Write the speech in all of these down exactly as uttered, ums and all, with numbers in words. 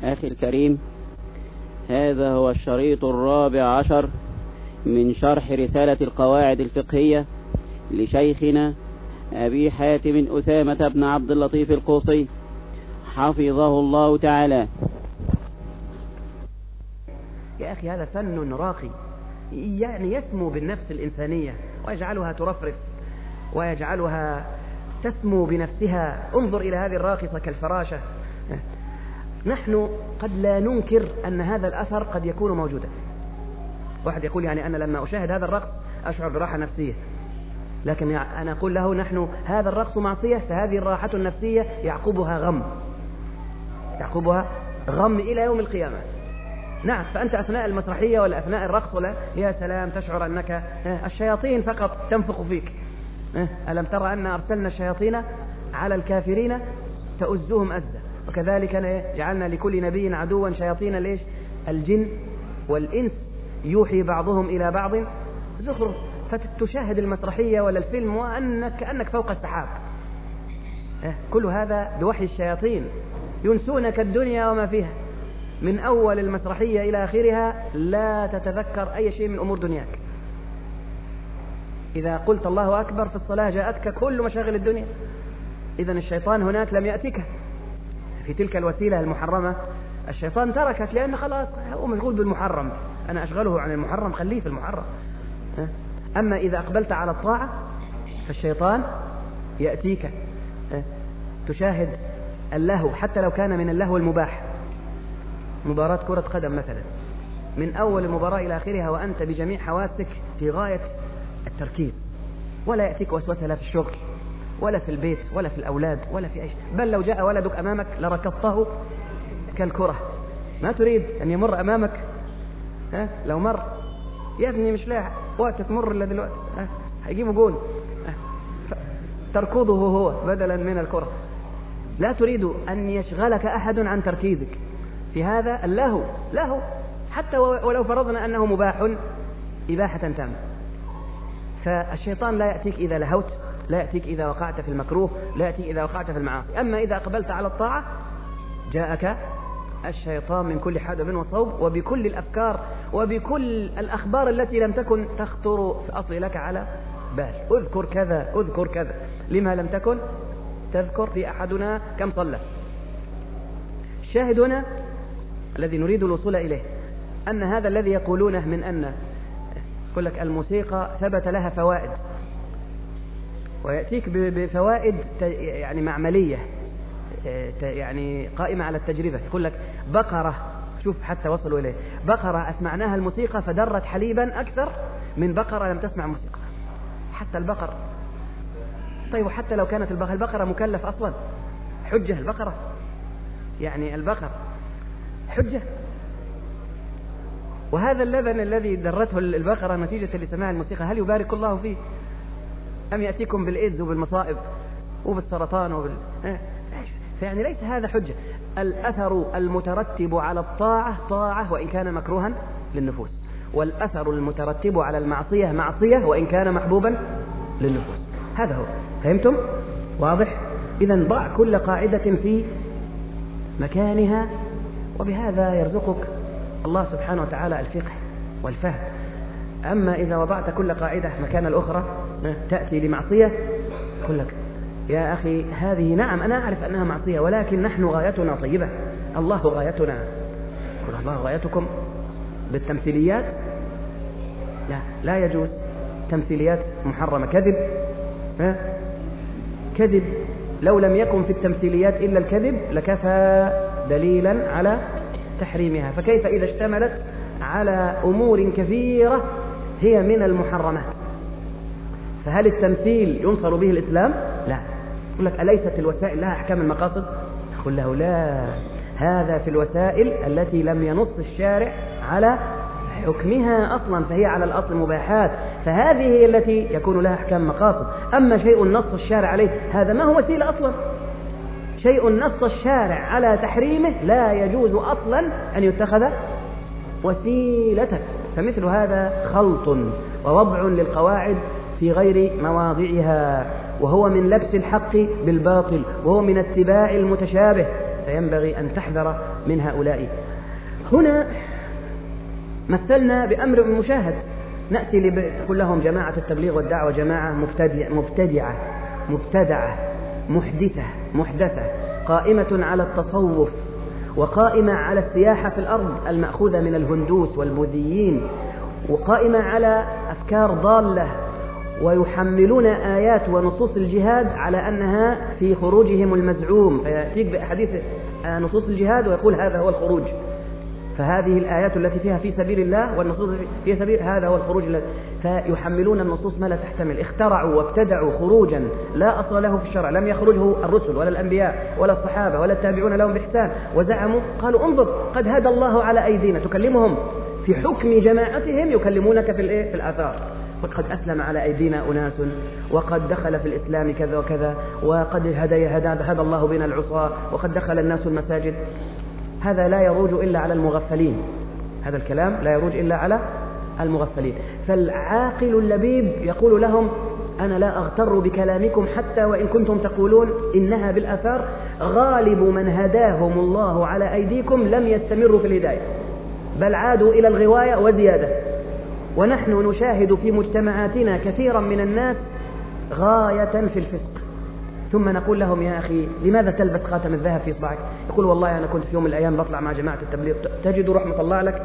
أخي الكريم، هذا هو الشريط الرابع عشر من شرح رسالة القواعد الفقهية لشيخنا أبي حاتم أسامة بن عبد اللطيف القوصي حفظه الله تعالى. يا أخي هذا فن راقي، يعني يسمو بالنفس الإنسانية ويجعلها ترفرف ويجعلها تسمو بنفسها. انظر إلى هذه الراقصة كالفراشة. نحن قد لا ننكر أن هذا الأثر قد يكون موجودا. واحد يقول يعني أنا لما أشاهد هذا الرقص أشعر براحة نفسية، لكن أنا أقول له نحن هذا الرقص معصية، فهذه الراحة النفسية يعقبها غم، يعقبها غم إلى يوم القيامة. نعم، فأنت أثناء المسرحية ولا أثناء الرقص ولا يا سلام تشعر أنك الشياطين فقط تنفخ فيك. ألم ترى أن أرسلنا الشياطين على الكافرين تؤزهم أزا، وكذلك جعلنا لكل نبي عدوا شياطين ليش الجن والإنس يوحي بعضهم إلى بعض زخرف. فتشاهد المسرحية ولا الفيلم وأنك كأنك فوق السحاب. كل هذا بوحي الشياطين ينسونك الدنيا وما فيها. من أول المسرحية إلى آخرها لا تتذكر أي شيء من أمور دنياك. إذا قلت الله أكبر في الصلاة جاءتك كل مشاغل الدنيا. إذن الشيطان هناك لم يأتك في تلك الوسيلة المحرمة. الشيطان تركك لأنه خلاص هو مشغول بالمحرم، أنا أشغله عن المحرم، خليه في المحرم. أما إذا أقبلت على الطاعة فالشيطان يأتيك. تشاهد اللهو حتى لو كان من اللهو المباح، مباراة كرة قدم مثلا، من أول المباراة إلى آخرها وأنت بجميع حواسك في غاية التركيز، ولا يأتيك وسوسة لا في الشغل ولا في البيت ولا في الأولاد ولا في أي شيء. بل لو جاء ولدك أمامك لركضته كالكرة، ما تريد أن يمر أمامك. ها؟ لو مر يا ابني مش لاحق وقت تمر إلا دلوقتي، هيجيبوا جول، تركضه هو بدلا من الكرة. لا تريد أن يشغلك أحد عن تركيزك في هذا اللهو. لهو حتى ولو فرضنا أنه مباح إباحة تامة. فالشيطان لا يأتيك إذا لهوت، لا يأتيك إذا وقعت في المكروه، لا يأتيك إذا وقعت في المعاصي. أما إذا أقبلت على الطاعة جاءك الشيطان من كل حدب وصوب وبكل الأفكار وبكل الأخبار التي لم تكن تخطر في أصل لك على بال. اذكر كذا اذكر كذا، لما لم تكن تذكر في أحدنا كم صلى. الشاهد هنا الذي نريد الوصول إليه أن هذا الذي يقولونه من أن يقول لك الموسيقى ثبت لها فوائد، ويأتيك بفوائد يعني معملية يعني قائمة على التجربة. يقول لك بقرة، شوف حتى وصلوا إليه، بقرة أسمعناها الموسيقى فدرت حليبا أكثر من بقرة لم تسمع موسيقى. حتى البقر. طيب وحتى لو كانت البقرة, البقرة مكلف أصلا، حجة البقرة، يعني البقر حجة. وهذا اللبن الذي درته البقرة نتيجة لسماع الموسيقى هل يبارك الله فيه أم يأتيكم بالإيدز وبالمصائب وبالسرطان وبال... فيعني ليس هذا حجة. الأثر المترتب على الطاعة طاعة وإن كان مكروها للنفوس، والأثر المترتب على المعصية معصية وإن كان محبوبا للنفوس. هذا هو. فهمتم؟ واضح؟ إذن ضع كل قاعدة في مكانها، وبهذا يرزقك الله سبحانه وتعالى الفقه والفهم. أما إذا وضعت كل قاعدة مكان الأخرى تأتي لمعصية، يقول لك يا أخي هذه نعم أنا أعرف أنها معصية، ولكن نحن غايتنا طيبة، الله غايتنا. يقول الله غايتكم بالتمثيليات؟ لا، لا يجوز. تمثيليات محرمة، كذب. ها؟ كذب. لو لم يكن في التمثيليات إلا الكذب لكفى دليلا على تحريمها، فكيف إذا اشتملت على أمور كثيرة هي من المحرمات؟ فهل التمثيل ينصر به الإسلام؟ لا. يقول لك أليست الوسائل لها أحكام المقاصد؟ يقول له لا، هذا في الوسائل التي لم ينص الشارع على حكمها أصلا، فهي على الأصل مباحات، فهذه هي التي يكون لها أحكام مقاصد. أما شيء نص الشارع عليه هذا ما هو وسيلة أصلا. شيء نص الشارع على تحريمه لا يجوز أصلا أن يتخذ وسيلة. فمثل هذا خلط ووضع للقواعد في غير مواضعها، وهو من لبس الحق بالباطل، وهو من اتباع المتشابه. فينبغي أن تحذر من هؤلاء. هنا مثلنا بأمر مشاهد، نأتي نقول لهم جماعة التبليغ والدعوة جماعة مبتدعة مبتدعة مبتدعة محدثة محدثة قائمة على التصوف وقائمة على السياحة في الأرض المأخوذة من الهندوس والبوذيين، وقائمة على أفكار ضالة، ويحملون آيات ونصوص الجهاد على أنها في خروجهم المزعوم، فيأتيك بأحاديث نصوص الجهاد ويقول هذا هو الخروج، فهذه الآيات التي فيها في سبيل الله والنصوص في سبيل هذا هو الخروج، فيحملون النصوص ما لا تحتمل. اخترعوا وابتدعوا خروجا لا أصل له في الشرع، لم يخرجه الرسل ولا الأنبياء ولا الصحابة ولا التابعون لهم بإحسان، وزعموا قالوا انظر قد هدى الله على أيدينا، تكلمهم في حكم جماعتهم يكلمونك في الإيه؟ في الآثار، وقد أسلم على أيدينا أناس، وقد دخل في الإسلام كذا وكذا، وقد هدى هدى هدى الله بنا العصاة، وقد دخل الناس المساجد. هذا لا يروج إلا على المغفلين، هذا الكلام لا يروج إلا على المغفلين. فالعاقل اللبيب يقول لهم أنا لا أغتر بكلامكم حتى وإن كنتم تقولون إنها بالآثار، غالب من هداهم الله على أيديكم لم يستمروا في الهداية، بل عادوا إلى الغواية وزيادة. ونحن نشاهد في مجتمعاتنا كثيرا من الناس غاية في الفسق، ثم نقول لهم يا أخي لماذا تلبس خاتم الذهب في إصبعك؟ يقول والله أنا كنت في يوم من الأيام بطلع مع جماعة التبليغ، تجد رحمة الله لك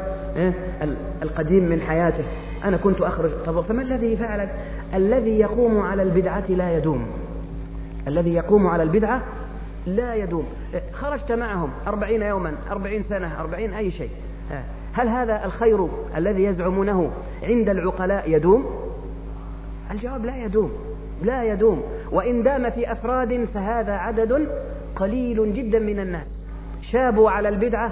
القديم من حياته، أنا كنت أخرج. طب فما الذي فعل؟ الذي يقوم على البدعة لا يدوم، الذي يقوم على البدعة لا يدوم. خرجت معهم أربعين يوما، أربعين سنة، أربعين أي شيء، هل هذا الخير الذي يزعمونه عند العقلاء يدوم؟ الجواب لا يدوم، لا يدوم. وإن دام في أفراد فهذا عدد قليل جدا من الناس شابوا على البدعة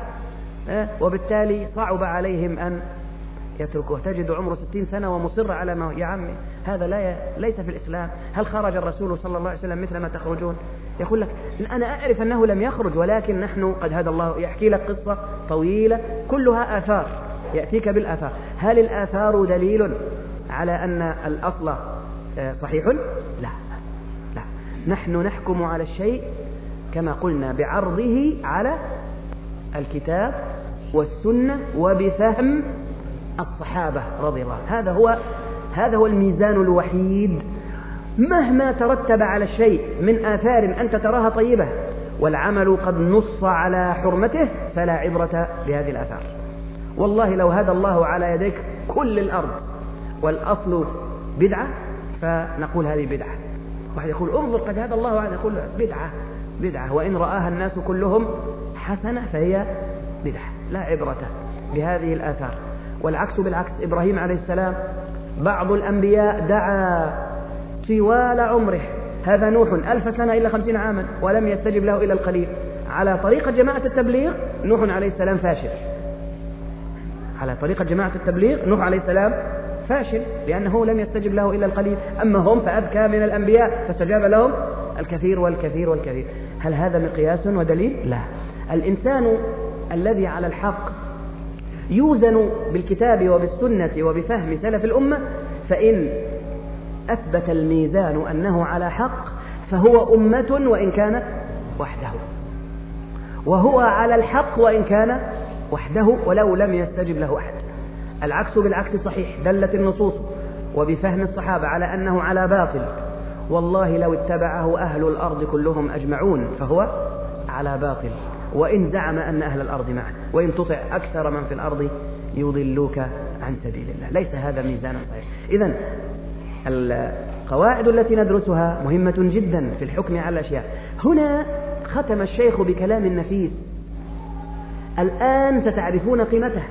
وبالتالي صعب عليهم أن يتركوه. تجد عمره ستين سنة ومصر على ما يا عمي هذا لا ي... ليس في الإسلام. هل خرج الرسول صلى الله عليه وسلم مثل ما تخرجون؟ يقول لك أنا أعرف أنه لم يخرج، ولكن نحن قد هدى الله. يحكي لك قصة طويلة كلها آثار، يأتيك بالآثار. هل الآثار دليل على أن الأصل صحيح؟ لا لا، نحن نحكم على الشيء كما قلنا بعرضه على الكتاب والسنة وبفهم الصحابة رضي الله. هذا هو هذا هو الميزان الوحيد. مهما ترتب على الشيء من آثار أنت تراها طيبة والعمل قد نص على حرمته فلا عبرة بهذه الآثار. والله لو هدى الله على يديك كل الأرض والأصل بدعة فنقول هذه بدعة. واحد يقول انظر قد هدى الله على، يقول بدعة بدعة، وإن رآها الناس كلهم حسنة فهي بدعة، لا عبرة بهذه الآثار. والعكس بالعكس، إبراهيم عليه السلام بعض الأنبياء دعا طوال عمره، هذا نوح ألف سنة إلا خمسين عاما ولم يستجب له إلا القليل. على طريقة جماعة التبليغ نوح عليه السلام فاشل، على طريقة جماعة التبليغ نوح عليه السلام فاشل لأنه لم يستجب له إلا القليل. أما هم فأذكى من الأنبياء فاستجاب لهم الكثير والكثير والكثير. هل هذا مقياس ودليل؟ لا. الإنسان الذي على الحق يوزن بالكتاب وبالسنة وبفهم سلف الأمة، فإن أثبت الميزان أنه على حق فهو أمة وإن كان وحده، وهو على الحق وإن كان وحده ولو لم يستجب له أحد. العكس بالعكس صحيح، دلت النصوص وبفهم الصحابة على أنه على باطل، والله لو اتبعه أهل الأرض كلهم أجمعون فهو على باطل، وإن زعم أن أهل الأرض معه، وإن تطع أكثر من في الأرض يضلوك عن سبيل الله. ليس هذا ميزانا صحيح. إذن القواعد التي ندرسها مهمة جدا في الحكم على الأشياء. هنا ختم الشيخ بكلام نفيس، الآن ستعرفون قيمته.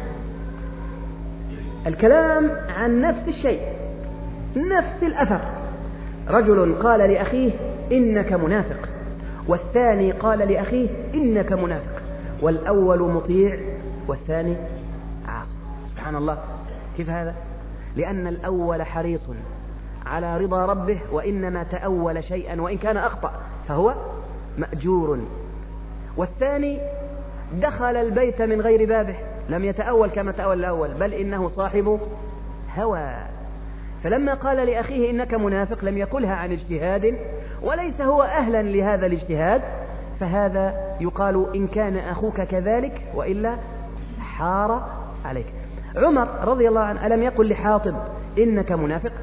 الكلام عن نفس الشيء، نفس الأثر. رجل قال لأخيه إنك منافق، والثاني قال لأخيه إنك منافق، والأول مطيع والثاني عاصي. سبحان الله، كيف هذا؟ لأن الأول حريص على رضا ربه، وإنما تأول شيئا وإن كان أخطأ فهو مأجور، والثاني دخل البيت من غير بابه، لم يتأول كما تأول الأول، بل إنه صاحب هوى. فلما قال لأخيه إنك منافق لم يقلها عن اجتهاد وليس هو أهلا لهذا الاجتهاد، فهذا يقال إن كان أخوك كذلك وإلا حار عليك. عمر رضي الله عنه ألم يقل لحاطب إنك منافق؟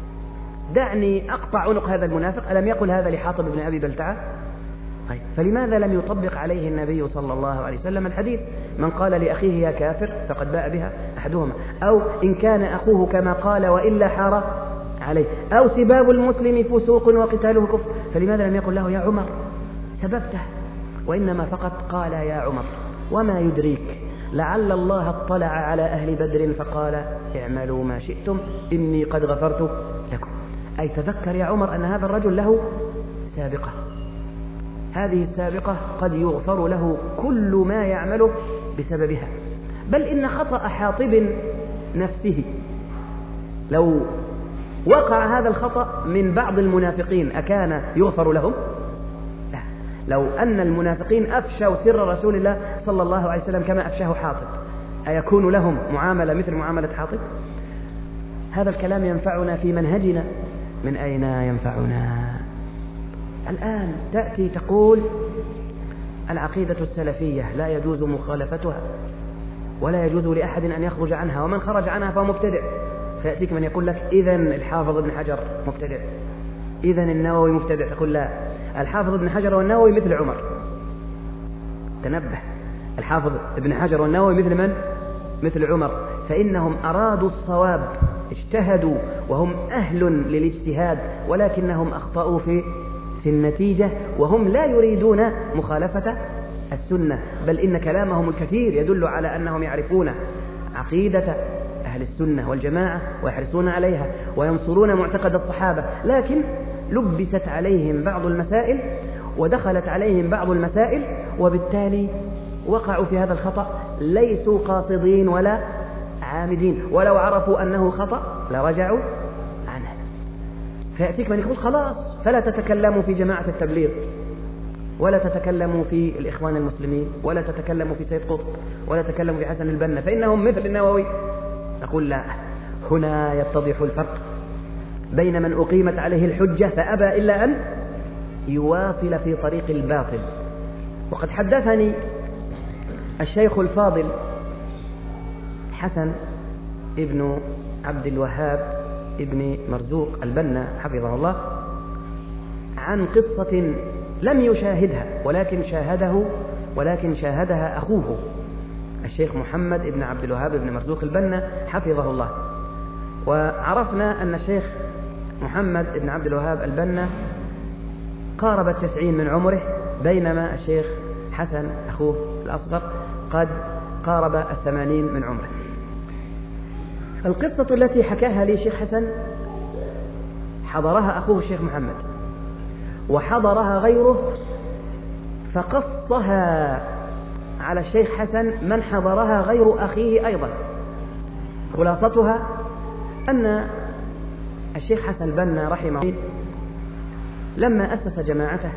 دعني أقطع عنق هذا المنافق. ألم يقل هذا لحاطب بن أبي بلتعة؟ طيب فلماذا لم يطبق عليه النبي صلى الله عليه وسلم الحديث من قال لأخيه يا كافر فقد باء بها أحدهما، أو إن كان أخوه كما قال وإلا حار عليه، أو سباب المسلم فسوق وقتاله كفر؟ فلماذا لم يقل له يا عمر سببته، وإنما فقط قال يا عمر وما يدريك لعل الله اطلع على أهل بدر فقال اعملوا ما شئتم إني قد غفرت لكم. أي تذكر يا عمر أن هذا الرجل له سابقة، هذه السابقة قد يغفر له كل ما يعمله بسببها، بل إن خطأ حاطب نفسه لو وقع هذا الخطأ من بعض المنافقين أكان يغفر لهم؟ لا. لو أن المنافقين أفشوا سر رسول الله صلى الله عليه وسلم كما أفشاه حاطب أيكون لهم معاملة مثل معاملة حاطب؟ هذا الكلام ينفعنا في منهجنا. من أين ينفعنا؟ الآن تأتي تقول العقيدة السلفية لا يجوز مخالفتها ولا يجوز لأحد أن يخرج عنها، ومن خرج عنها فهو مبتدع. فيأتيك من يقول لك إذن الحافظ ابن حجر مبتدع، إذن النووي مبتدع. تقول لا، الحافظ ابن حجر والنووي مثل عمر. تنبه، الحافظ ابن حجر والنووي مثل من؟ مثل عمر، فإنهم أرادوا الصواب، اجتهدوا وهم أهل للاجتهاد، ولكنهم أخطأوا في في النتيجة، وهم لا يريدون مخالفة السنة، بل إن كلامهم الكثير يدل على أنهم يعرفون عقيدة أهل السنة والجماعة ويحرصون عليها وينصرون معتقد الصحابة، لكن لبست عليهم بعض المسائل ودخلت عليهم بعض المسائل، وبالتالي وقعوا في هذا الخطأ، ليسوا قاصدين ولا عامدين، ولو عرفوا أنه خطأ لرجعوا عنه. فيأتيك من يقول خلاص فلا تتكلموا في جماعة التبليغ، ولا تتكلموا في الإخوان المسلمين، ولا تتكلموا في سيد قطب، ولا تتكلموا في حسن البنا فإنهم مثل النووي. نقول لا، هنا يتضح الفرق بين من أقيمت عليه الحجة فأبى إلا أن يواصل في طريق الباطل. وقد حدثني الشيخ الفاضل حسن ابن عبد الوهاب ابن مرزوق البنا حفظه الله عن قصة لم يشاهدها ولكن شاهده ولكن شاهدها أخوه الشيخ محمد ابن عبد الوهاب ابن مرزوق البنا حفظه الله. وعرفنا أن الشيخ محمد ابن عبد الوهاب البنا قارب التسعين من عمره، بينما الشيخ حسن أخوه الأصغر قد قارب الثمانين من عمره. القصة التي حكاها لي الشيخ حسن حضرها أخوه الشيخ محمد وحضرها غيره، فقصها على الشيخ حسن من حضرها غير أخيه أيضا. خلاصتها أن الشيخ حسن البنا رحمه الله لما أسس جماعته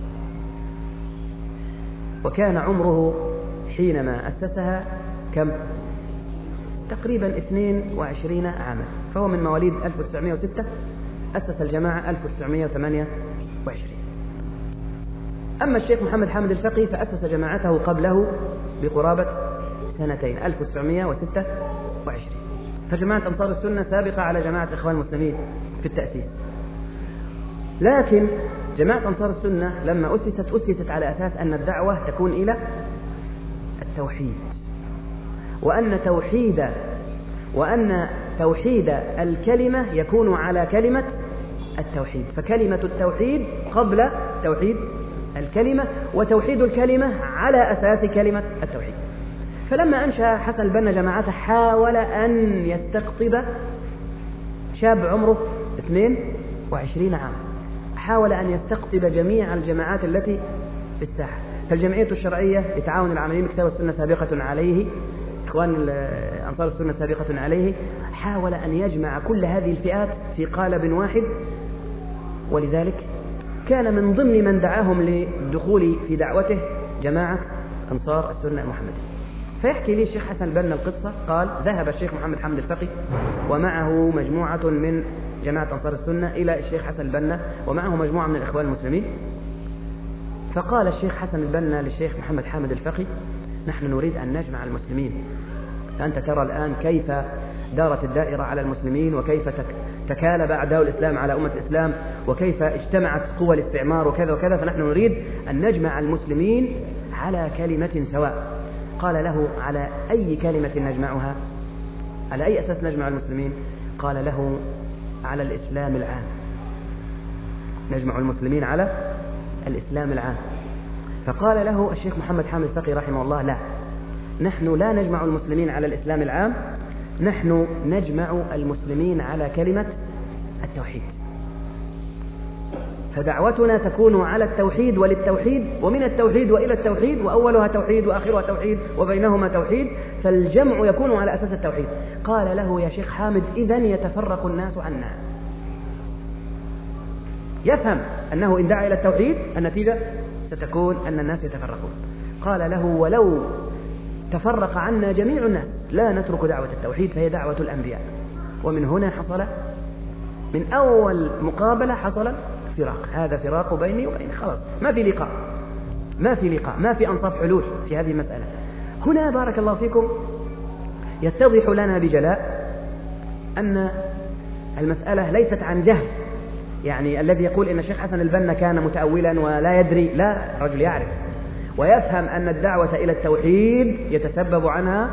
وكان عمره حينما أسسها كم؟ تقريبا اثنين وعشرين عاما، فهو من مواليد ألف وتسعمائة وستة، أسس الجماعة ألف وتسعمائة وثمانية وعشرين. أما الشيخ محمد حامد الفقي فأسس جماعته قبله بقرابة سنتين ألف وتسعمائة وستة وعشرين. فجماعة أنصار السنة سابقة على جماعة الإخوان المسلمين في التأسيس، لكن جماعة أنصار السنة لما أسست أسست على أساس أن الدعوة تكون إلى التوحيد، وأن توحيد وأن توحيد الكلمة يكون على كلمة التوحيد، فكلمة التوحيد قبل توحيد الكلمة، وتوحيد الكلمة على أساس كلمة التوحيد. فلما أنشأ حسن البنا جماعته حاول أن يستقطب شاب عمره اثنين وعشرين عام، حاول أن يستقطب جميع الجماعات التي في الساحة. فالجمعية الشرعية لتعاون العاملين بكتاب السنة سابقة عليه، إخوان أنصار السنة سابقة عليه، حاول أن يجمع كل هذه الفئات في قالب واحد، ولذلك كان من ضمن من دعاهم للدخول في دعوته جماعة أنصار السنة المحمدية. فيحكي لي الشيخ حسن البنا القصة، قال ذهب الشيخ محمد حامد الفقي ومعه مجموعة من جماعة أنصار السنة إلى الشيخ حسن البنا ومعه مجموعة من الإخوان المسلمين، فقال الشيخ حسن البنا للشيخ محمد حامد الفقي: نحن نريد أن نجمع المسلمين، فأنت ترى الآن كيف دارت الدائرة على المسلمين، وكيف تكالب أعداء الإسلام على أمة الإسلام، وكيف اجتمعت قوى الاستعمار وكذا وكذا، فنحن نريد أن نجمع المسلمين على كلمة سواء. قال له: على أي كلمة نجمعها؟ على أي أساس نجمع المسلمين؟ قال له: على الإسلام العام، نجمع المسلمين على الإسلام العام. فقال له الشيخ محمد حامد الفقي رحمه الله: لا، نحن لا نجمع المسلمين على الإسلام العام، نحن نجمع المسلمين على كلمة التوحيد، فدعوتنا تكون على التوحيد وللتوحيد، ومن التوحيد وإلى التوحيد، وأولها توحيد وآخرها توحيد وبينهما توحيد، فالجمع يكون على أساس التوحيد. قال له: يا شيخ حامد، إذن يتفرق الناس عنا. يفهم أنه إن دعا إلى التوحيد النتيجة ستكون أن الناس يتفرقون. قال له: ولو تفرق عنا جميع الناس لا نترك دعوة التوحيد، فهي دعوة الأنبياء. ومن هنا حصل، من أول مقابلة حصل فراق، هذا فراق بيني وبين، خلاص ما في لقاء، ما في لقاء، ما في أنصاف حلول في هذه المسألة. هنا بارك الله فيكم يتضح لنا بجلاء أن المسألة ليست عن جهل، يعني الذي يقول إن الشيخ حسن البنا كان متأولا ولا يدري، لا، رجل يعرف ويفهم أن الدعوة إلى التوحيد يتسبب عنها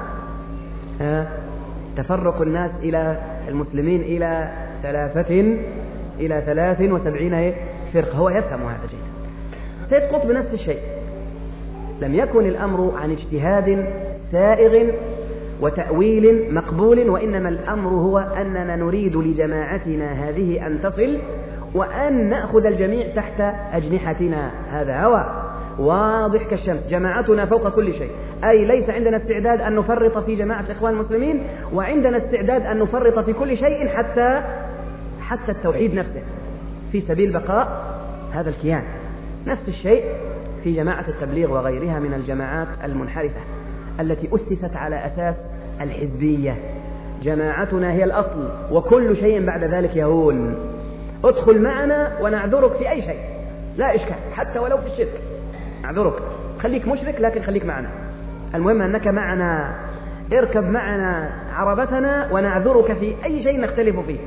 تفرق الناس إلى المسلمين إلى ثلاثة إلى ثلاث وسبعين فرقة، هو يفهم هذا جيدا. سيد قطب نفس الشيء، لم يكن الأمر عن اجتهاد سائغ وتأويل مقبول، وإنما الأمر هو أننا نريد لجماعتنا هذه أن تصل وأن نأخذ الجميع تحت أجنحتنا. هذا هو واضح كالشمس، جماعتنا فوق كل شيء، أي ليس عندنا استعداد أن نفرط في جماعة الإخوان المسلمين، وعندنا استعداد أن نفرط في كل شيء حتى حتى التوحيد نفسه في سبيل بقاء هذا الكيان. نفس الشيء في جماعة التبليغ وغيرها من الجماعات المنحرفة التي أسست على أساس الحزبية. جماعتنا هي الأصل، وكل شيء بعد ذلك يهون. ادخل معنا ونعذرك في أي شيء، لا إشكال، حتى ولو في الشرك نعذرك، خليك مشرك لكن خليك معنا، المهم أنك معنا، اركب معنا عربتنا ونعذرك في أي شيء نختلف فيه،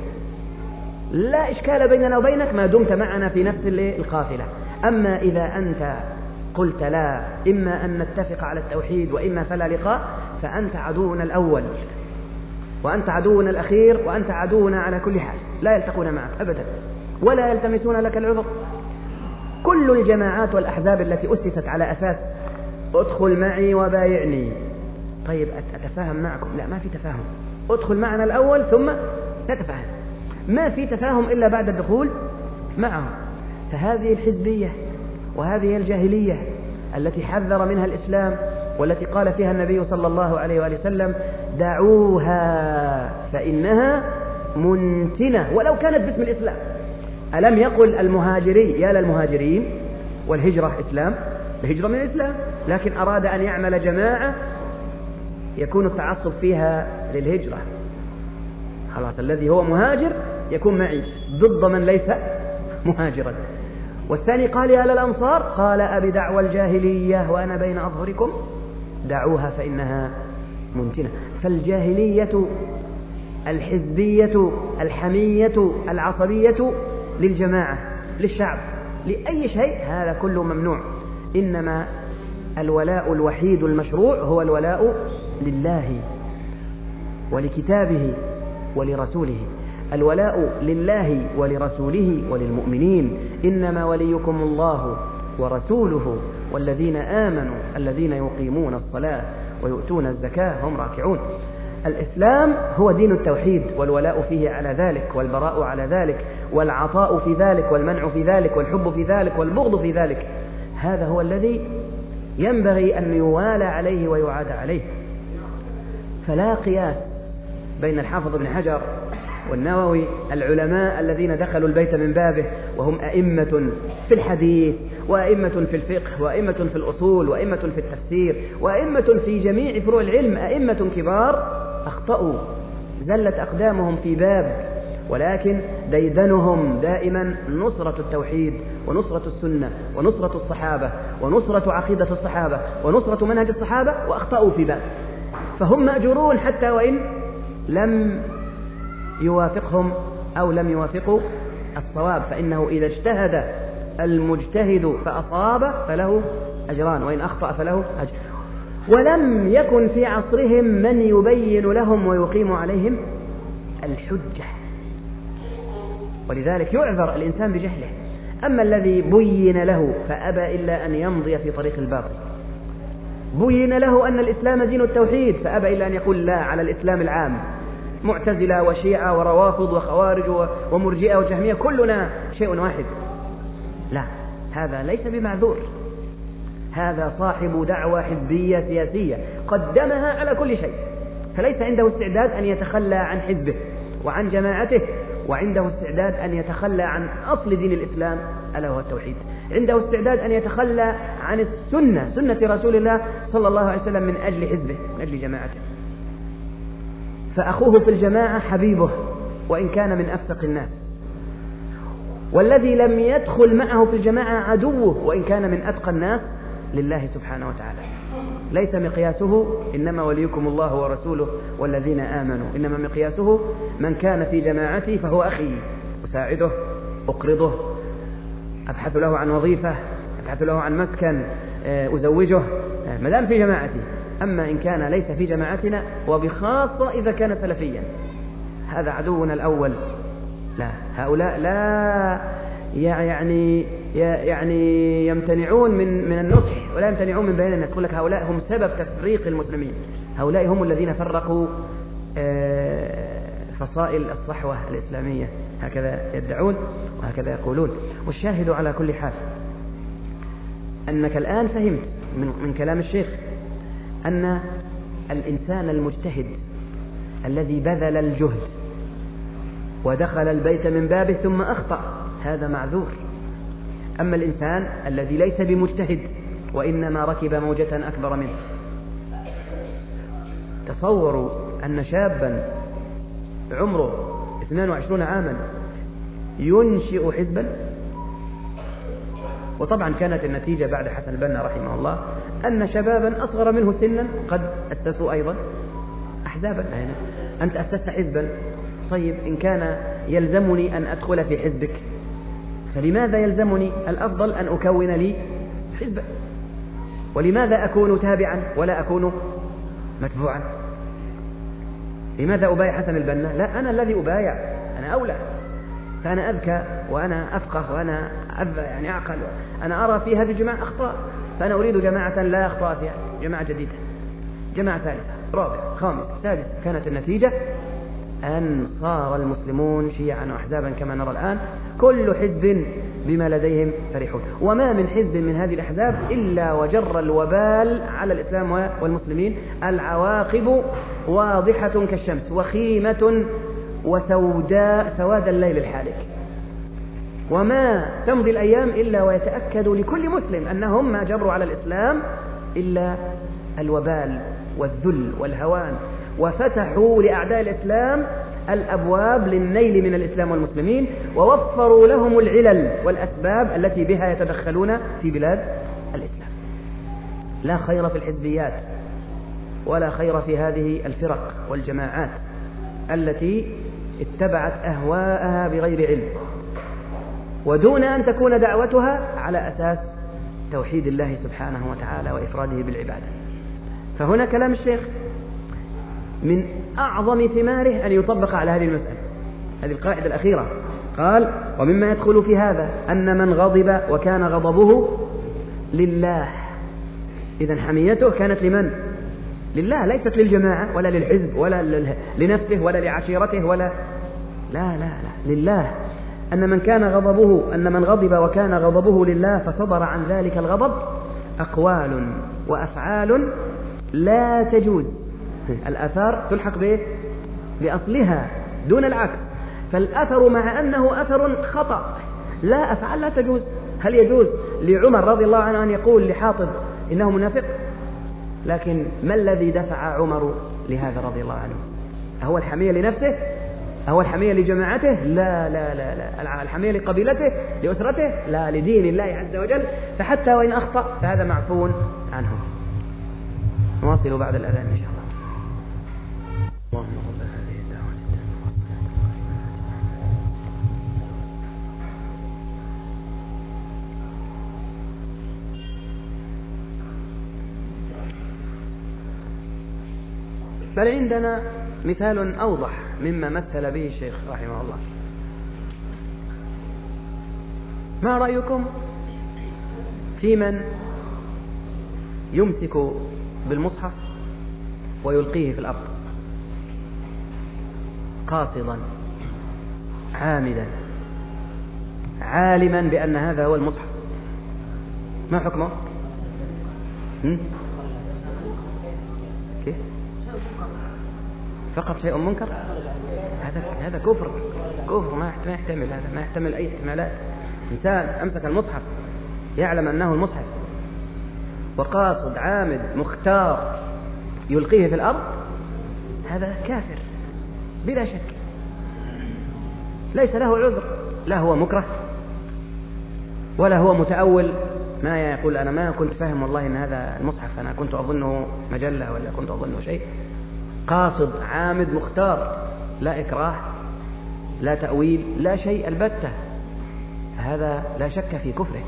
لا إشكال بيننا وبينك ما دمت معنا في نفس القافلة. أما إذا أنت قلت لا، إما أن نتفق على التوحيد وإما فلا لقاء، فأنت عدونا الأول وأنت عدونا الأخير وأنت عدونا على كل حال، لا يلتقون معك أبدا ولا يلتمسون لك العذر. كل الجماعات والأحزاب التي أسست على أساس ادخل معي وبايعني، طيب أتفاهم معكم، لا، ما في تفاهم، ادخل معنا الأول ثم نتفاهم، ما في تفاهم إلا بعد الدخول معهم. فهذه الحزبية وهذه الجاهلية التي حذر منها الإسلام والتي قال فيها النبي صلى الله عليه وآله وسلم: دعوها فإنها منتنة، ولو كانت باسم الإسلام. ألم يقل المهاجري يا للمهاجرين؟ والهجرة إسلام، الهجرة من الإسلام، لكن أراد أن يعمل جماعة يكون التعصب فيها للهجرة، خلاص الذي هو مهاجر يكون معي ضد من ليس مهاجرا. والثاني قال يا للأنصار، قال أبي دعوى الجاهلية وأنا بين أظهركم، دعوها فإنها منتنة. فالجاهلية، الحزبية، الحمية، العصبية للجماعة، للشعب، لأي شيء، هذا كله ممنوع. إنما الولاء الوحيد المشروع هو الولاء لله ولكتابه ولرسوله. الولاء لله ولرسوله وللمؤمنين، إنما وليكم الله ورسوله والذين آمنوا الذين يقيمون الصلاة ويؤتون الزكاة هم راكعون. الإسلام هو دين التوحيد، والولاء فيه على ذلك، والبراء على ذلك، والعطاء في ذلك، والمنع في ذلك، والحب في ذلك، والبغض في ذلك. هذا هو الذي ينبغي أن يوالى عليه ويعاد عليه. فلا قياس بين الحافظ ابن حجر والنووي، العلماء الذين دخلوا البيت من بابه وهم أئمة في الحديث وأئمة في الفقه وأئمة في الأصول وأئمة في التفسير وأئمة في جميع فروع العلم، أئمة كبار، أخطأوا، زلت أقدامهم في باب، ولكن ديدنهم دائما نصرة التوحيد ونصرة السنة ونصرة الصحابة ونصرة عقيدة الصحابة ونصرة منهج الصحابة، وأخطأوا في باب، فهم مأجورون حتى وإن لم يوافقهم أو لم يوافقوا الصواب، فإنه إذا اجتهد المجتهد فأصاب فله أجران، وإن أخطأ فله أجر. ولم يكن في عصرهم من يبين لهم ويقيم عليهم الحجة، ولذلك يعذر الإنسان بجهله. أما الذي بين له فأبى إلا أن يمضي في طريق الباطل، بين له أن الإسلام دين التوحيد فأبى إلا أن يقول لا على الإسلام العام، معتزلة وشيعة وروافض وخوارج ومرجئة وجهمية كلنا شيء واحد، لا، هذا ليس بمعذور، هذا صاحب دعوة حزبية سياسية قدمها على كل شيء، فليس عنده استعداد أن يتخلى عن حزبه وعن جماعته، وعنده استعداد أن يتخلى عن أصل دين الإسلام ألا هو التوحيد، عنده استعداد أن يتخلى عن السنة، سنة رسول الله صلى الله عليه وسلم، من أجل حزبه، من أجل جماعته. فأخوه في الجماعة حبيبه وإن كان من أفسق الناس، والذي لم يدخل معه في الجماعة عدوه وإن كان من أتقى الناس لله سبحانه وتعالى. ليس مقياسه إنما وليكم الله ورسوله والذين آمنوا، إنما مقياسه من كان في جماعتي فهو أخي، أساعده، أقرضه، أبحث له عن وظيفة، أبحث له عن مسكن، أزوجه، ما دام في جماعتي. أما إن كان ليس في جماعتنا، وبخاصة إذا كان سلفيا، هذا عدونا الأول. لا، هؤلاء لا يعني يعني يمتنعون من من النصح ولا يمتنعون من بيان الناس. يقول لك هؤلاء هم سبب تفريق المسلمين، هؤلاء هم الذين فرقوا فصائل الصحوة الإسلامية، هكذا يدعون وهكذا يقولون. والشاهد على كل حال أنك الآن فهمت من, من كلام الشيخ أن الإنسان المجتهد الذي بذل الجهد ودخل البيت من بابه ثم أخطأ هذا معذور. أما الإنسان الذي ليس بمجتهد وإنما ركب موجة أكبر منه، تصوروا أن شابا عمره اثنين وعشرين عاما ينشئ حزبا. وطبعا كانت النتيجة بعد حسن البنا رحمه الله أن شبابا أصغر منه سنا قد أسسوا أيضا أحزابا. يعني أنت أسست حزبا، طيب إن كان يلزمني أن أدخل في حزبك فلماذا يلزمني؟ الأفضل أن أكون لي حزبا. ولماذا أكون تابعا ولا أكون متبوعا؟ لماذا أبايع حسن البنا؟ لا، أنا الذي أبايع، أنا أولى، فأنا أذكى وأنا أفقه وأنا يعني أعقل، أنا أرى في هذه الجماعة أخطاء، فأنا أريد جماعة لا أخطاء فيها، جماعة جديدة، جماعة ثالثة، رابعة، خامسة، سادسة. كانت النتيجة أن صار المسلمون شيعا وأحزابا كما نرى الآن، كل حزب بما لديهم فرحون. وما من حزب من هذه الأحزاب إلا وجر الوبال على الإسلام والمسلمين، العواقب واضحة كالشمس وخيمة وسوداء سواد الليل الحالك. وما تمضي الأيام إلا ويتأكد لكل مسلم أنهم ما جبروا على الإسلام إلا الوبال والذل والهوان، وفتحوا لأعداء الإسلام الأبواب للنيل من الإسلام والمسلمين، ووفروا لهم العلل والأسباب التي بها يتدخلون في بلاد الإسلام. لا خير في الحزبيات ولا خير في هذه الفرق والجماعات التي اتبعت أهواءها بغير علم، ودون أن تكون دعوتها على أساس توحيد الله سبحانه وتعالى وإفراده بالعبادة. فهنا كلام الشيخ من أعظم ثماره أن يطبق على هذه المسألة، هذه القاعدة الأخيرة. قال: ومما يدخل في هذا أن من غضب وكان غضبه لله. إذن حميته كانت لمن؟ لله، ليست للجماعة ولا للحزب ولا لنفسه ولا لعشيرته ولا لا لا لا لله. أن من كان غضبه أن من غضب وكان غضبه لله فصدر عن ذلك الغضب أقوال وأفعال لا تجوز. الآثار تلحق به بأصلها دون العكس. فالأثر مع أنه أثر خطأ، لا، أفعال لا تجوز. هل يجوز لعمر رضي الله عنه أن يقول لحاطب إنه منافق؟ لكن ما الذي دفع عمر لهذا رضي الله عنه؟ هو الحمية لنفسه؟ أهو الحمية لجماعته؟ لا لا لا لا. الحمية لقبيلته، لأسرته؟ لا، لدين الله عز وجل. فحتى وإن أخطأ فهذا معفو عنه. نواصل بعد الأذان إن شاء الله. اللهم رب هذه الدعوة التامة والصلاة القائمة. بل عندنا مثال أوضح مما مثل به الشيخ رحمه الله. ما رأيكم في من يمسك بالمصحف ويلقيه في الأرض قاصدا عامدا عالما بأن هذا هو المصحف؟ ما حكمه؟ كيف؟ فقط شيء منكر؟ هذا هذا كفر كفر ما يحتمل، هذا ما يحتمل أي احتمالات. إنسان أمسك المصحف يعلم أنه المصحف وقاصد عامد مختار يلقيه في الأرض، هذا كافر بلا شك، ليس له عذر، لا هو مكره ولا هو متأول. ما يقول أنا ما كنت فاهم والله إن هذا المصحف، أنا كنت أظنه مجلة ولا كنت أظنه شيء. قاصد عامد مختار، لا إكراه لا تأويل لا شيء البتة، هذا لا شك في كفره.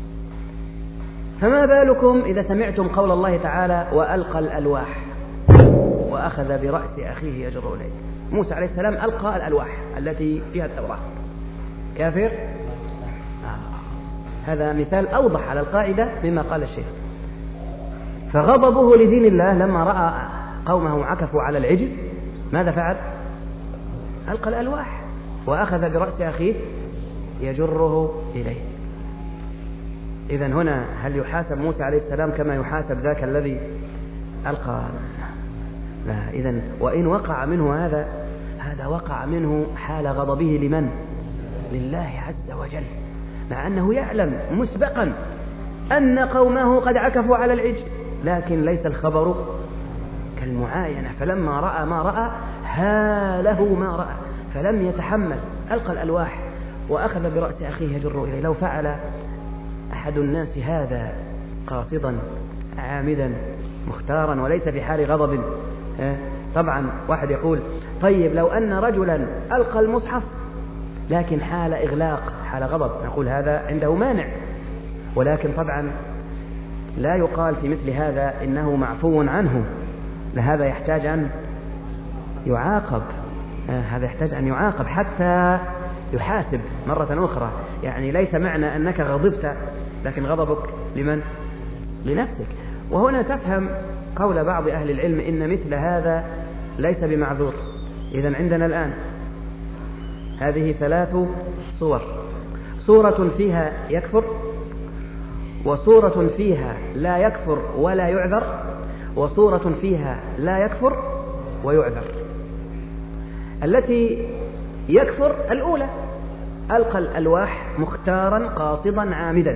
فما بالكم إذا سمعتم قول الله تعالى وألقى الألواح وأخذ برأس أخيه يجر إليه؟ موسى عليه السلام ألقى الألواح التي فيها التوراة، كافر؟ آه. هذا مثال أوضح على القاعدة مما قال الشيخ. فغضبه لدين الله لما رأى قومه عكفوا على العجل ماذا فعل؟ ألقى الألواح وأخذ برأس أخيه يجره إليه. إذن هنا هل يحاسب موسى عليه السلام كما يحاسب ذاك الذي ألقى؟ لا. إذن وإن وقع منه هذا، هذا وقع منه حال غضبه لمن؟ لله عز وجل، مع أنه يعلم مسبقا أن قومه قد عكفوا على العجل، لكن ليس الخبر كالمعاينة. فلما رأى ما رأى هاله ما رأى فلم يتحمل، ألقى الألواح وأخذ برأس أخيه يجر إليه. لو فعل أحد الناس هذا قاصدا عامدا مختارا وليس في حال غضب، طبعا واحد يقول طيب لو أن رجلا ألقى المصحف لكن حال إغلاق حال غضب، نقول هذا عنده مانع، ولكن طبعا لا يقال في مثل هذا إنه معفو عنه، لهذا يحتاج أن يعاقب، هذا يحتاج أن يعاقب حتى يحاسب مرة أخرى. يعني ليس معنى أنك غضبت لكن غضبك لمن؟ لنفسك. وهنا تفهم قول بعض أهل العلم إن مثل هذا ليس بمعذور. إذن عندنا الآن هذه ثلاث صور: صورة فيها يكفر، وصورة فيها لا يكفر ولا يعذر، وصورة فيها لا يكفر ويعذر. التي يكفر الأولى، ألقى الألواح مختارا قاصدا عامدا،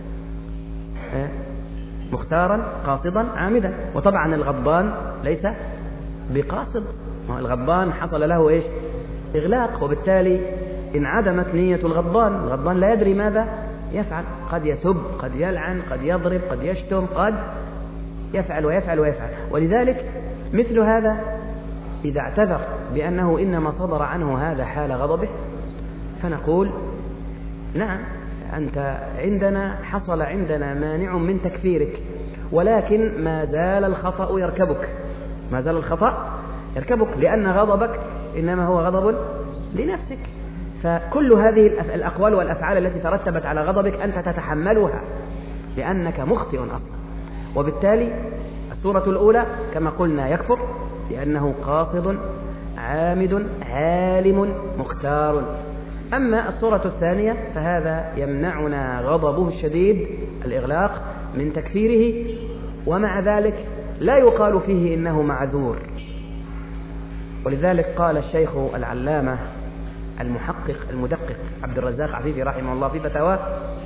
مختارا قاصدا عامدا. وطبعا الغضبان ليس بقاصد، الغضبان حصل له إيش؟ إغلاق، وبالتالي انعدمت نية الغضبان. الغضبان لا يدري ماذا يفعل، قد يسب، قد يلعن، قد يضرب، قد يشتم، قد يفعل ويفعل ويفعل. ولذلك مثل هذا إذا اعتذر بأنه إنما صدر عنه هذا حال غضبه فنقول نعم أنت عندنا حصل عندنا مانع من تكفيرك، ولكن ما زال الخطأ يركبك، ما زال الخطأ يركبك، لأن غضبك إنما هو غضب لنفسك. فكل هذه الأقوال والأفعال التي ترتبت على غضبك أنت تتحملها لأنك مخطئ أصلا. وبالتالي السورة الأولى كما قلنا يكفر لأنه قاصد عامد عالم مختار. أما السورة الثانية فهذا يمنعنا غضبه الشديد الإغلاق من تكفيره، ومع ذلك لا يقال فيه إنه معذور. ولذلك قال الشيخ العلامة المحقق المدقق عبد الرزاق عفيفي رحمه الله في فتاواه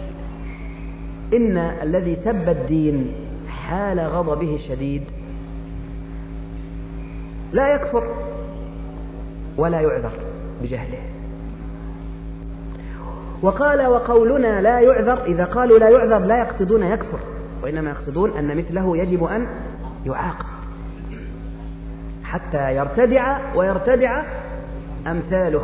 إن الذي سب الدين حال غضبه الشديد لا يكفر ولا يعذر، بجهله. وقال وقولنا لا يعذر، إذا قالوا لا يعذر لا يقصدون يكفر، وإنما يقصدون أن مثله يجب أن يعاقب حتى يرتدع ويرتدع أمثاله.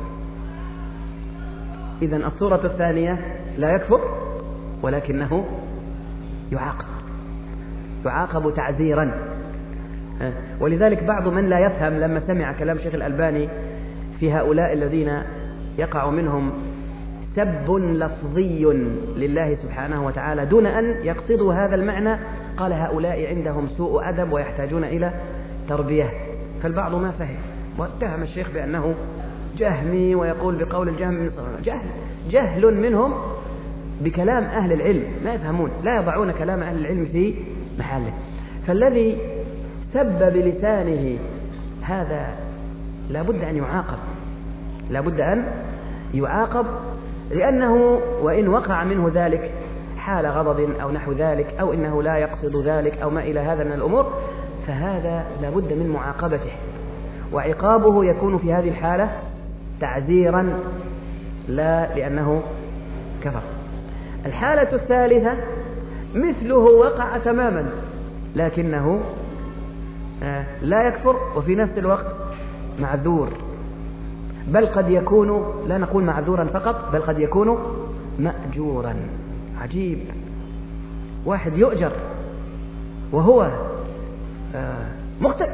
إذن الصورة الثانية لا يكفر ولكنه يعاقب، يعاقب تعزيرا. ولذلك بعض من لا يفهم لما سمع كلام شيخ الألباني في هؤلاء الذين يقع منهم سب لفظي لله سبحانه وتعالى دون أن يقصدوا هذا المعنى، قال هؤلاء عندهم سوء أدب ويحتاجون إلى تربية. فالبعض ما فهم واتهم الشيخ بأنه جهمي ويقول بقول الجهم من صغير. جهل جهل منهم بكلام أهل العلم، ما يفهمون، لا يضعون كلام أهل العلم في محله. فالذي سب بلسانه هذا لا بد أن يعاقب، لا بد أن يعاقب، لأنه وإن وقع منه ذلك حال غضب أو نحو ذلك، أو إنه لا يقصد ذلك أو ما إلى هذا من الأمور، فهذا لا بد من معاقبته، وعقابه يكون في هذه الحالة تعزيرا لا لأنه كفر. الحالة الثالثة مثله وقع تماما لكنه لا يكفر وفي نفس الوقت معذور، بل قد يكون لا نقول معذورا فقط، بل قد يكون مأجورا. عجيب، واحد يؤجر وهو مخطئ.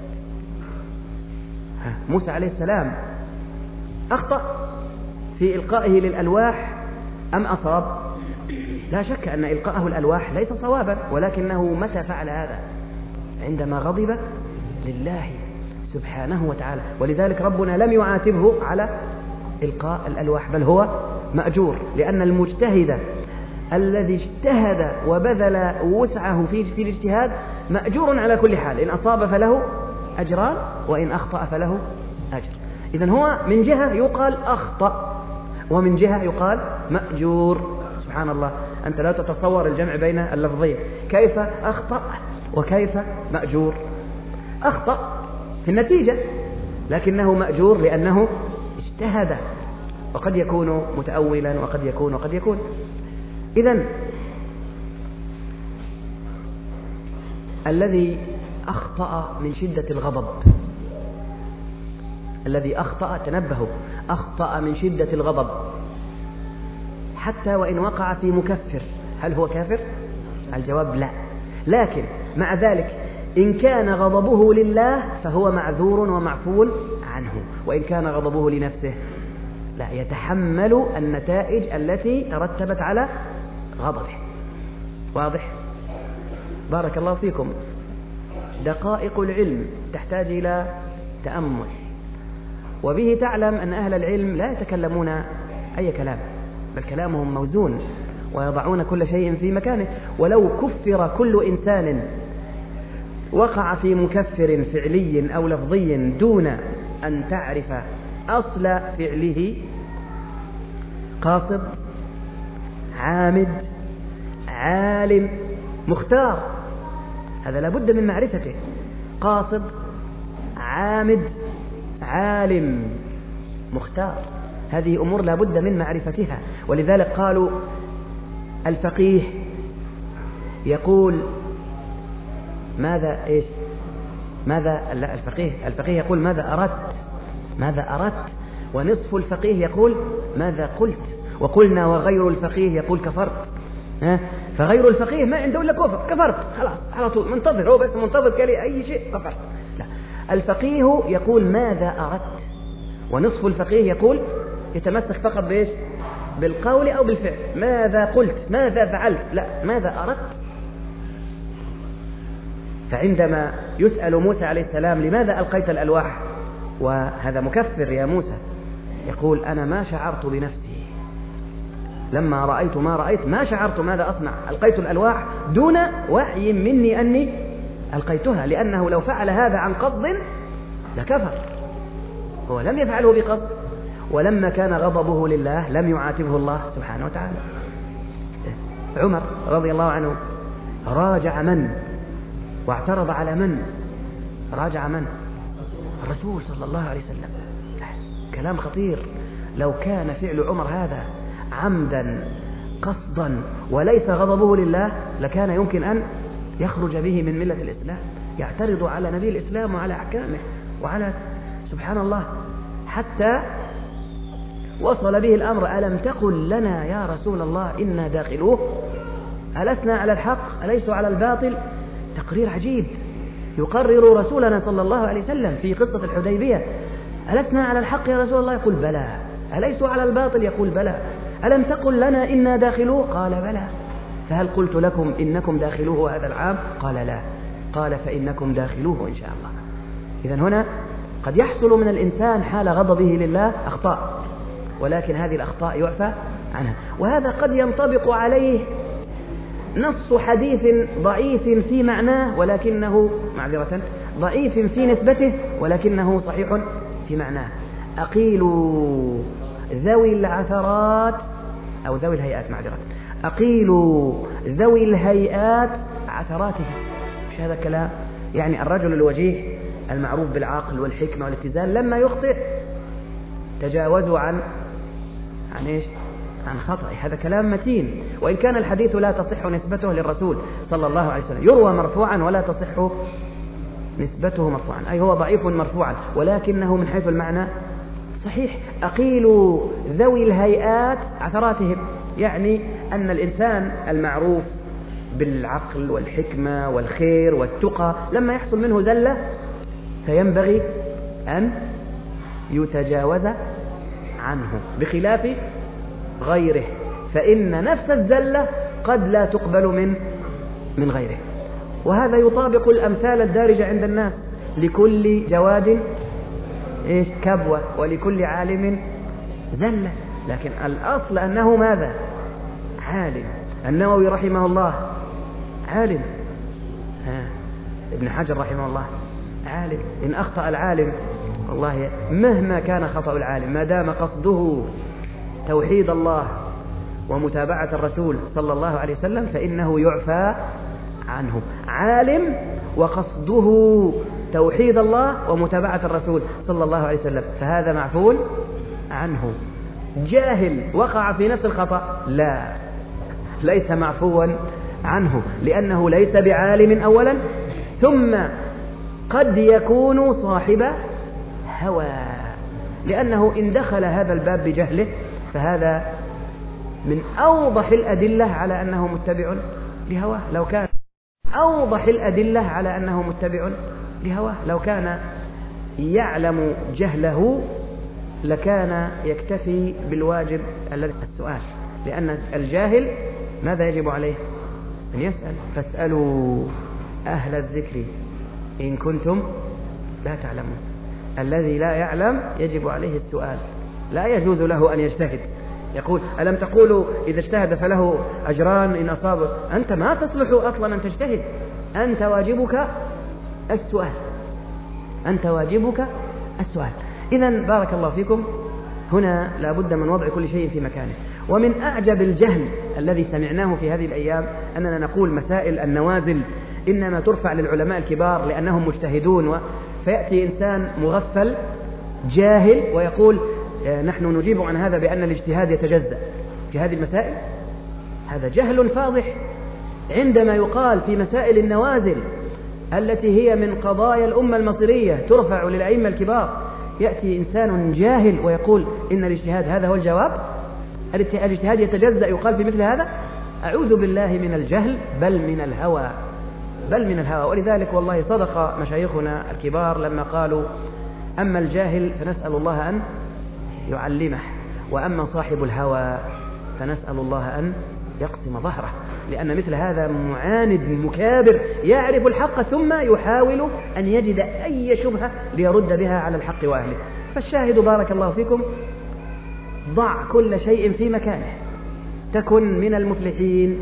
موسى عليه السلام أخطأ في إلقائه للألواح أم أصاب؟ لا شك أن إلقاءه الألواح ليس صوابا، ولكنه متى فعل هذا؟ عندما غضب لله سبحانه وتعالى. ولذلك ربنا لم يعاتبه على إلقاء الألواح، بل هو مأجور، لأن المجتهد الذي اجتهد وبذل وسعه في في الاجتهاد مأجور على كل حال، إن أصاب فله أجران وإن أخطأ فله أجر. إذن هو من جهة يقال أخطأ ومن جهة يقال مأجور. سبحان الله، أنت لا تتصور الجمع بين اللفظين، كيف أخطأ وكيف مأجور. أخطأ في النتيجة لكنه مأجور لأنه اجتهد، وقد يكون متأولا وقد يكون وقد يكون. إذن الذي أخطأ من شدة الغضب، الذي أخطأ تنبهوا أخطأ من شدة الغضب حتى وإن وقع في مكفر، هل هو كافر؟ الجواب لا، لكن مع ذلك إن كان غضبه لله فهو معذور ومعفو عنه، وإن كان غضبه لنفسه لا، يتحمل النتائج التي ترتبت على غضبه. واضح؟ بارك الله فيكم. دقائق العلم تحتاج إلى تأمل، وبه تعلم أن أهل العلم لا يتكلمون أي كلام، بل كلامهم موزون ويضعون كل شيء في مكانه. ولو كفر كل إنسان وقع في مكفر فعلي أو لفظي دون أن تعرف أصل فعله، قاصد، عامد، عالم، مختار، هذا لابد من معرفته. قاصد، عامد، عالم، مختار، هذه أمور لابد من معرفتها. ولذلك قالوا الفقيه يقول ماذا إيش ماذا الفقيه الفقيه يقول ماذا أردت ماذا أردت ونصف الفقيه يقول ماذا قلت، وقلنا وغير الفقيه يقول كفرت. ها؟ فغير الفقيه ما عنده إلا كفر، كفرت خلاص على طول، منتظر، هو بس منتظر كلي أي شيء كفرت. لا، الفقيه يقول ماذا أردت، ونصف الفقيه يقول يتمسك فقط بإيش؟ بالقول أو بالفعل. ماذا قلت، ماذا فعلت، لا، ماذا أردت. فعندما يسأل موسى عليه السلام لماذا ألقيت الألواح وهذا مكفر يا موسى، يقول أنا ما شعرت بنفسي، لما رأيت ما رأيت ما شعرت ماذا أصنع، ألقيت الألواح دون وعي مني أني ألقيتها، لأنه لو فعل هذا عن قصد لكفر، هو لم يفعله بقصد. ولما كان غضبه لله لم يعاتبه الله سبحانه وتعالى. عمر رضي الله عنه راجع من واعترض على من؟ راجع من؟ الرسول صلى الله عليه وسلم. كلام خطير. لو كان فعل عمر هذا عمدا قصدا وليس غضبه لله لكان يمكن أن يخرج به من ملة الإسلام، يعترض على نبي الإسلام وعلى أحكامه وعلى سبحان الله، حتى وصل به الأمر ألم تقل لنا يا رسول الله إنا داخلوه، ألسنا على الحق أليسوا على الباطل. تقرير عجيب يقرر رسولنا صلى الله عليه وسلم في قصة الحديبية، ألسنا على الحق يا رسول الله؟ يقول بلى. أليسوا على الباطل؟ يقول بلى. ألم تقل لنا إنا داخلوه؟ قال بلى. فهل قلت لكم إنكم داخلوه هذا العام؟ قال لا. قال فإنكم داخلوه إن شاء الله. إذن هنا قد يحصل من الإنسان حال غضبه لله أخطاء، ولكن هذه الأخطاء يعفى عنها. وهذا قد ينطبق عليه نص حديث ضعيف في معناه ولكنه معذرة ضعيف في نسبته ولكنه صحيح في معناه. أقيلوا ذوي العثرات أو ذوي الهيئات معذرة أقيلوا ذوي الهيئات عثراتهم. مش هذا الكلام؟ يعني الرجل الوجيه المعروف بالعقل والحكمة والاتزان لما يخطئ تجاوزوا عن عن إيش؟ عن خطأ. هذا كلام متين، وإن كان الحديث لا تصح نسبته للرسول صلى الله عليه وسلم، يروى مرفوعا ولا تصح نسبته مرفوعا، أي هو ضعيف مرفوعا ولكنه من حيث المعنى صحيح. أقيلوا ذوي الهيئات عثراتهم، يعني أن الإنسان المعروف بالعقل والحكمة والخير والتقى لما يحصل منه زلة فينبغي أن يتجاوز عنه، بخلاف غيره فإن نفس الزلة قد لا تقبل من من غيره. وهذا يطابق الأمثال الدارجة عند الناس: لكل جواد إيش كبوة ولكل عالم زلة. لكن الأصل أنه ماذا؟ عالم. النووي رحمه الله عالم، ها. ابن حجر رحمه الله عالم. إن أخطأ العالم والله مهما كان خطأ العالم ما دام قصده توحيد الله ومتابعة الرسول صلى الله عليه وسلم فإنه يعفى عنه. عالم وقصده توحيد الله ومتابعة الرسول صلى الله عليه وسلم فهذا معفو عنه. جاهل وقع في نفس الخطأ لا، ليس معفوا عنه، لأنه ليس بعالم أولا، ثم قد يكون صاحب هوى، لأنه إن دخل هذا الباب بجهله فهذا من أوضح الأدلة على أنه متبع لهواه. لو كان أوضح الأدلة على أنه متبع لهواه، لو كان يعلم جهله لكان يكتفي بالواجب الذي السؤال، لأن الجاهل ماذا يجب عليه؟ أن يسأل. فاسألوا أهل الذكر إن كنتم لا تعلمون. الذي لا يعلم يجب عليه السؤال، لا يجوز له أن يجتهد. يقول ألم تقولوا إذا اجتهد فله أجران إن أصاب؟ أنت ما تصلح أصلا أن تجتهد، أنت واجبك السؤال، أنت واجبك السؤال. إذن بارك الله فيكم، هنا لا بد من وضع كل شيء في مكانه. ومن أعجب الجهل الذي سمعناه في هذه الأيام أننا نقول مسائل النوازل إنما ترفع للعلماء الكبار لأنهم مجتهدون، و... فيأتي إنسان مغفل جاهل ويقول نحن نجيب عن هذا بأن الاجتهاد يتجزأ في هذه المسائل. هذا جهل فاضح. عندما يقال في مسائل النوازل التي هي من قضايا الأمة المصرية ترفع للأئمة الكبار، يأتي إنسان جاهل ويقول إن الاجتهاد هذا هو الجواب، الاجتهاد يتجزأ يقال في مثل هذا. أعوذ بالله من الجهل بل من الهوى، بل من الهوى. ولذلك والله صدق مشايخنا الكبار لما قالوا أما الجاهل فنسأل الله أن يعلمه، وأما صاحب الهوى فنسأل الله أن يقسم ظهره، لأن مثل هذا معاند مكابر يعرف الحق ثم يحاول أن يجد أي شبهة ليرد بها على الحق وأهله. فالشاهد بارك الله فيكم ضع كل شيء في مكانه تكن من المفلحين.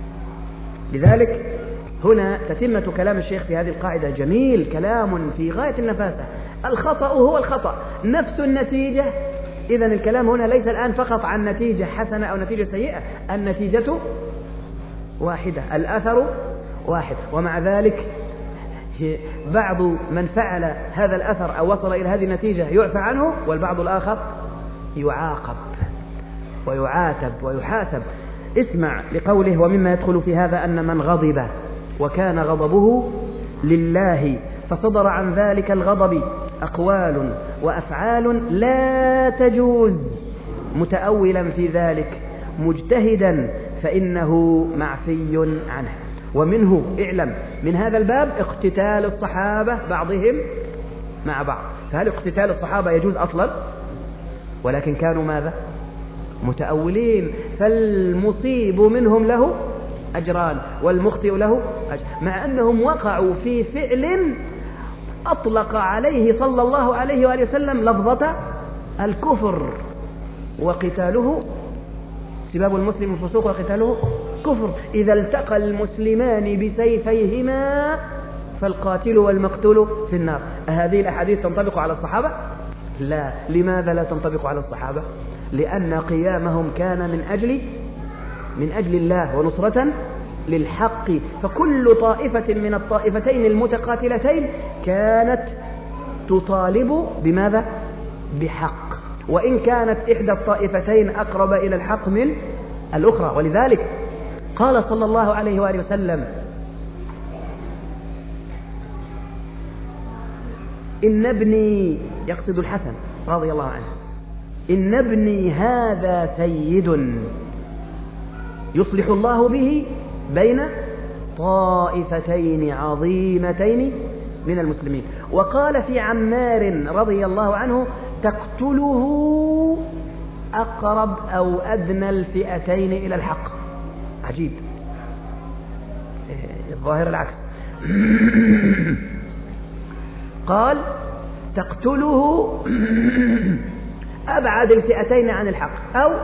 لذلك هنا تتمة كلام الشيخ في هذه القاعدة جميل، كلام في غاية النفاسة. الخطأ هو الخطأ، نفس النتيجة. إذن الكلام هنا ليس الآن فقط عن نتيجة حسنة أو نتيجة سيئة، النتيجة واحدة، الأثر واحد. ومع ذلك بعض من فعل هذا الأثر أو وصل إلى هذه النتيجة يعفى عنه، والبعض الآخر يعاقب ويعاتب ويحاسب. اسمع لقوله: ومما يدخل في هذا أن من غضب وكان غضبه لله فصدر عن ذلك الغضب أقوال وأفعال لا تجوز، متأولا في ذلك مجتهدا فإنه معفي عنه. ومنه اعلم من هذا الباب اقتتال الصحابة بعضهم مع بعض. فهل اقتتال الصحابة يجوز أصلا؟ ولكن كانوا ماذا؟ متأولين. فالمصيب منهم له أجران والمخطئ له أجر، مع أنهم وقعوا في فعل أطلق عليه صلى الله عليه وآله وسلم لفظة الكفر، وقتاله سباب المسلم الفسوق وقتاله كفر. إذا التقى المسلمان بسيفيهما فالقاتل والمقتول في النار. هذه الأحاديث تنطبق على الصحابة؟ لا. لماذا لا تنطبق على الصحابة؟ لأن قيامهم كان من أجل من أجل الله ونصرة للحق. فكل طائفة من الطائفتين المتقاتلتين كانت تطالب بماذا؟ بحق، وإن كانت إحدى الطائفتين أقرب إلى الحق من الأخرى. ولذلك قال صلى الله عليه وآله وسلم: إن ابني، يقصد الحسن رضي الله عنه، إن ابني هذا سيد يصلح الله به بين طائفتين عظيمتين من المسلمين. وقال في عمار رضي الله عنه: تقتله أقرب أو أدنى الفئتين إلى الحق. عجيب، الظاهر العكس. قال: تقتله أبعد الفئتين عن الحق، أو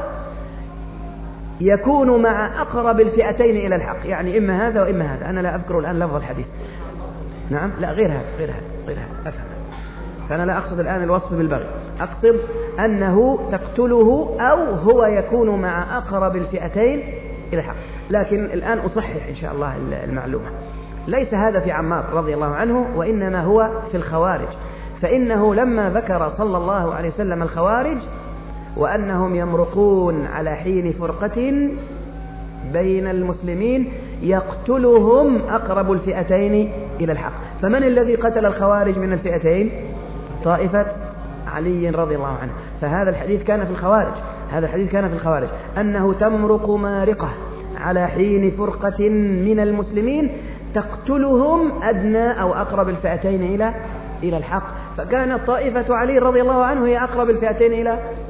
يكون مع أقرب الفئتين إلى الحق، يعني إما هذا وإما هذا. أنا لا أذكر الآن لفظ الحديث. نعم، لا، غير هذا غير هذا غير هذا أفهم. فأنا لا أقصد الآن الوصف بالبغي، أقصد أنه تقتله أو هو يكون مع أقرب الفئتين إلى الحق. لكن الآن أصحح إن شاء الله المعلومة. ليس هذا في عمار رضي الله عنه، وإنما هو في الخوارج. فإنه لما ذكر صلى الله عليه وسلم الخوارج وأنهم يمرقون على حين فرقة بين المسلمين يقتلهم أقرب الفئتين إلى الحق. فمن الذي قتل الخوارج من الفئتين؟ طائفة علي رضي الله عنه. فهذا الحديث كان في الخوارج، هذا الحديث كان في الخوارج أنه تمرق مارقة على حين فرقة من المسلمين تقتلهم أدنى أو أقرب الفئتين إلى إلى الحق. فكانت طائفة علي رضي الله عنه هي أقرب الفئتين إلى